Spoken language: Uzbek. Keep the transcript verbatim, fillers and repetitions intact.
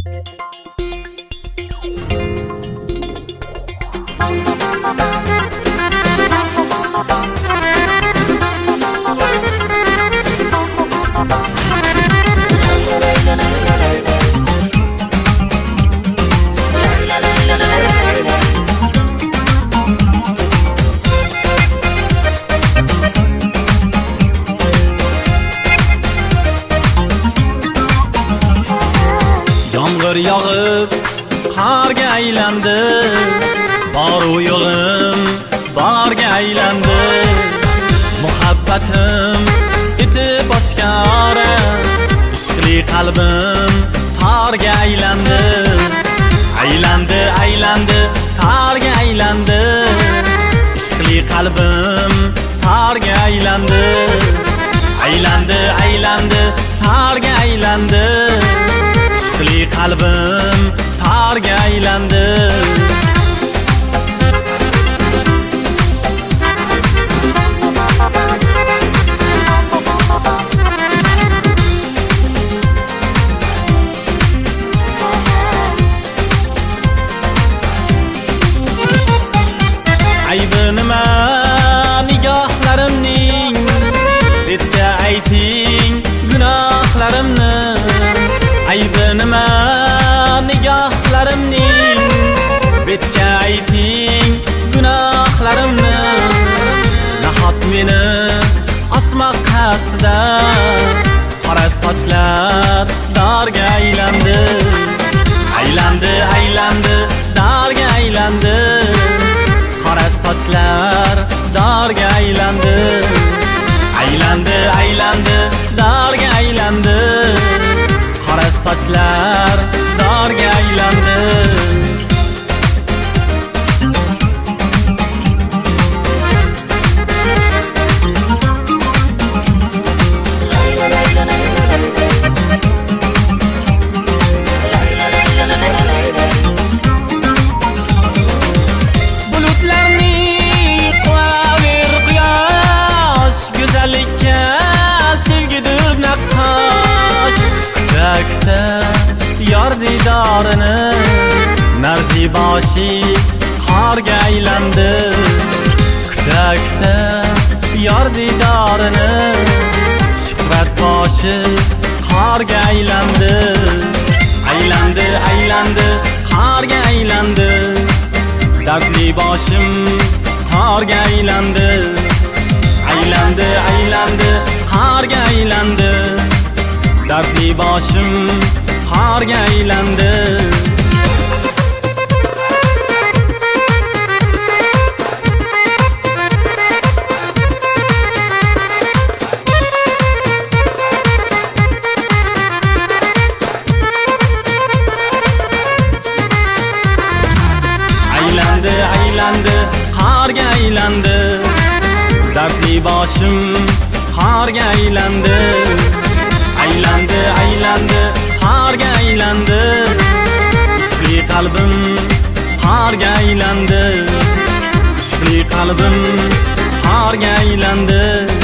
Yomg'ir yog'ib qarga aylandi, boru yo'lim barga aylandi. Muhabbatim etib oshkora, ishqli qalbim targa aylandi. Aylandi, aylandi, targa aylandi. Ishqli qalbim targa aylandi. Aylandi, aylandi, targa aylandi. Ishqli qalbim targa aylandi. Aybi nima nigohlarimning, betga ayting gunohlarimni. Aybi nima nigohlarimning, betga ayting gunohlarimni. Nahot meni osmoq qasdida qora sochlar darga aylandi. Aylandi, aylandi, darga aylandi. Qora sochlar darga aylandi. Aylandi, aylandi, darga aylandi. Qora sochlar darga aylandi. Yor didorini narzi boshi qorga aylandi. Kuta kuta yor didorini shuhrat boshi qorga aylandi. Aylandi, aylandi, qorga aylandi. Dardli boshim qorga aylandi. Aylandi, aylandi, qorga aylandi. Dardli boshim qorga aylandi. Aylandi, aylandi, qorga aylandi. Dardli boshim qorga aylandi. Aylandi, aylandi, qorga aylandi. Ishqli qalbim qorga aylandi. Ishqli qalbim qorga aylandi.